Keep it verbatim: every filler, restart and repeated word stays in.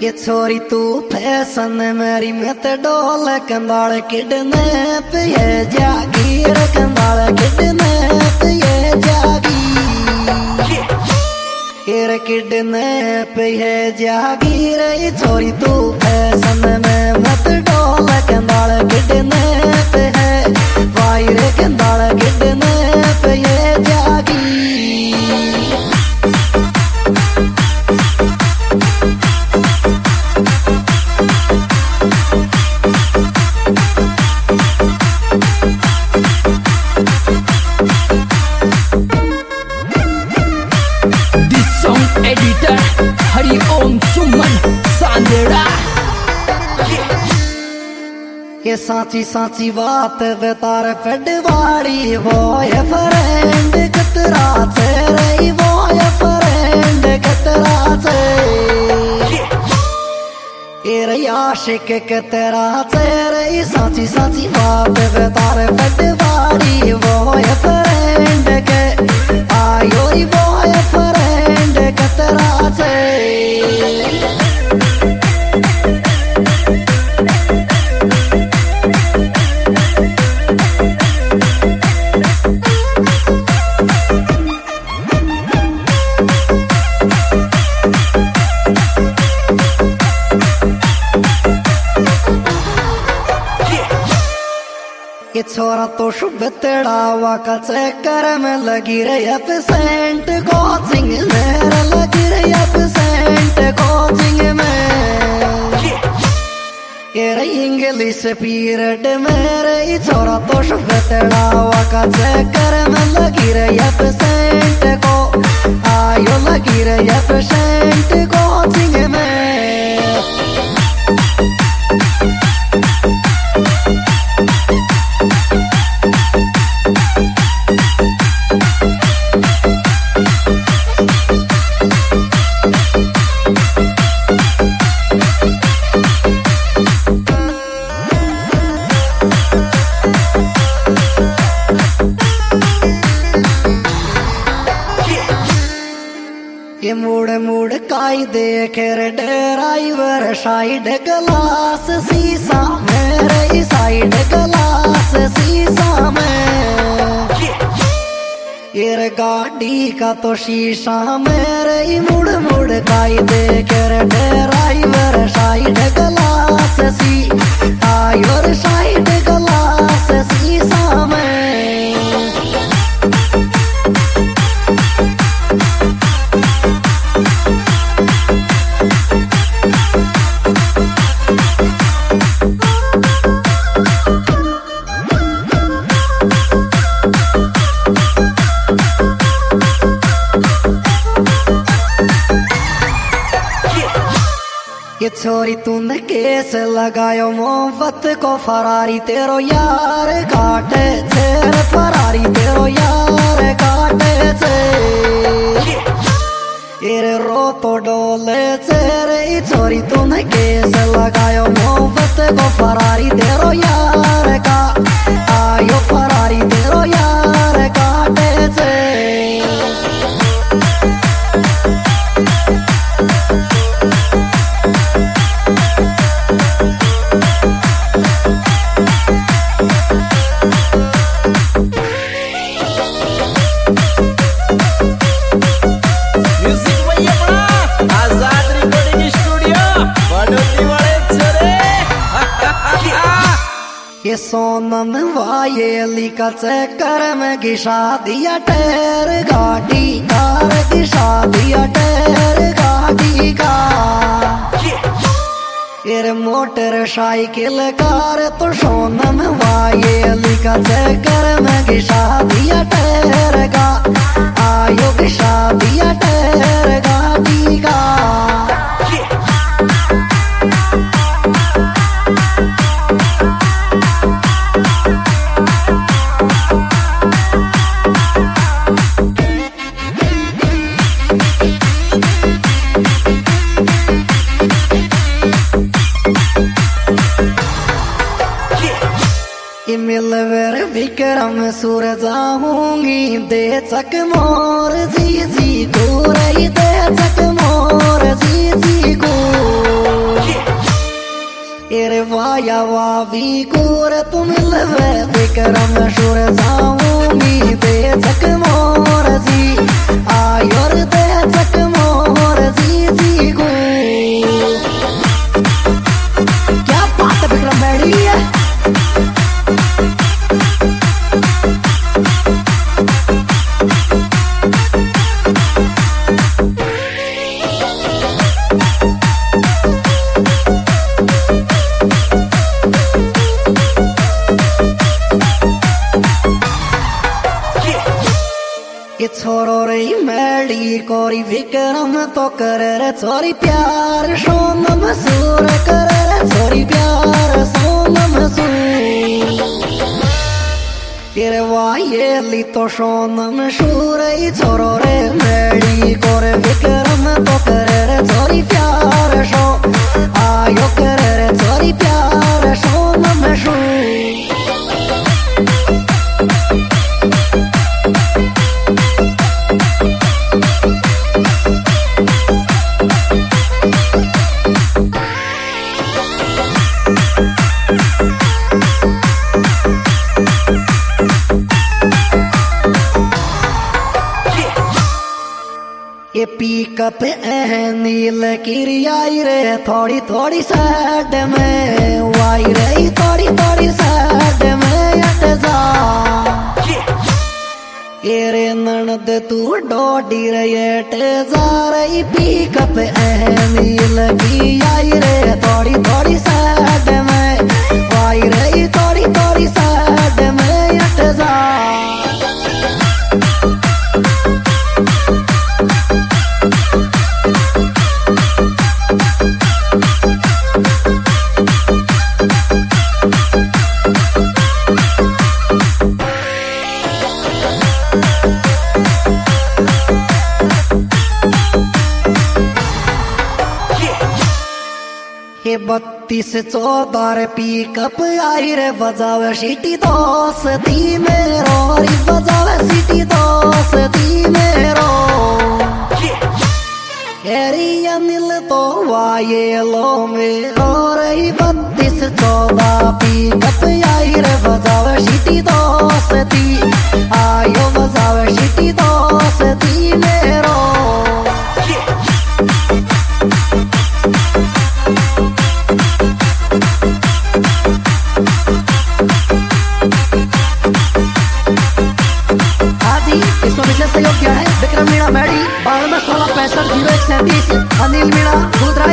ये छोरी तू फैशन मेरी मत डोल कंदाल किडने पे ये जागीर कंदाल किडने पे ये जागीर ये किडने पे ये जागीर ये छोरी तू फैशन में मत डोल कंदाल किडने पे है वायर कंदाल किडने पे ये जागीर। एडिटर हरि ओम सुमन सांदेड़ा। ये साची साची बात बेतार पेडवाड़ी वो ये फ्रेंड कतरा से रही वो ये फ्रेंड कतरा से ये रे आशिक कतरा से रही साची साची बात बेतार पेडवाड़ी वो ये फ्रेंड के आयो वो ये फ्रेंड कतरा से। ये छोरा तो शुभ तेड़ावा का चक्कर में लगी रही एब्सेंट कोचिंग में लगी रही एब्सेंट कोचिंग में ये रही इंग्लिश पीरियड मेरे ये छोरा तो शुभ तेड़ावा का चक्कर में लगी रही एब्सेंट को आयो लगी रही एब्सेंट कोचिंग में। ये मुड़ मुड़ काई देख रे ड्राइवर साइड ग्लास शीशा मेरे साइड ग्लास शीशा में ये रे गाड़ी का तो शीशा मेरे मुड़ मुड़ काई देख रे ड्राइवर साइड ग्लास सी आयो साइड ग्लास शीशा में। ये छोरी तूने केस लगायो मोहब्बत को फरारी तेरो यार काटे तेर फरारी तेरो यार काटे थे ये रो तो डोले तेरे छोरी तूने केस लगायो मोहब्बत को फरारी तेरो यार का आयो फरारी तेरो यार काटे थे। ये सोनम वायेली का चक्कर में घिसा दिया टैर गाड़ी कार घिसा दिया टैर गाड़ी का ये मोटर साइकिल कार तो सोनम वायेली का चक्कर में घिसा दिया टैर का आयो घिसा दिया टैर गाड़ी का। मिलवर विक्रम सूर जाऊंगी दे चक मोर जी जी को रही दे चक मोर जी जी को। हवा भी कूर तुम लवे विक्रम शुर जाऊंगी दे जक मोर जी आयोर दे जक मोर जी जी गो। क्या बात है विक्रम बैठी है। ये छोरो रे मैडी कोरी विक्रम तो करे रे छोरी प्यार सोन मसूर करे रे छोरी प्यार सोन मसूर तेरे वाये ली तो सोन मसूर छोरो रे मैडी कोरे विक्रम तो करे रे छोरी प्यार सो आयो करे रे छोरी प्यार सोन मसूर। ये पिकअप नील किरियाई रे थोड़ी थोड़ी साइड में वाई रे थोड़ी थोड़ी साइड में अट जा ये रे ननद तू डोडी रे अट जा रही पिकअप नील किरियाई रे थोड़ी थोड़ी साइड में वाई रे थोड़ी थोड़ी साइड में अट जा। ये बत्तीस चौदह पिकअप आई रे बजावे सिटी दोस्ती मेरो री बजावे सिटी दोस्ती मेरो एरिया नील तो वाये लो मेरो रे बत्तीस चौदह पिकअप आई रे बजावे सिटी दोस्ती आयो बजावे सिटी दोस्ती मेरो। सहयोग किया है विक्रम मीणा मैडी बारह सोलह पैंसठ जीरो एक सैंतीस अनिल मीणा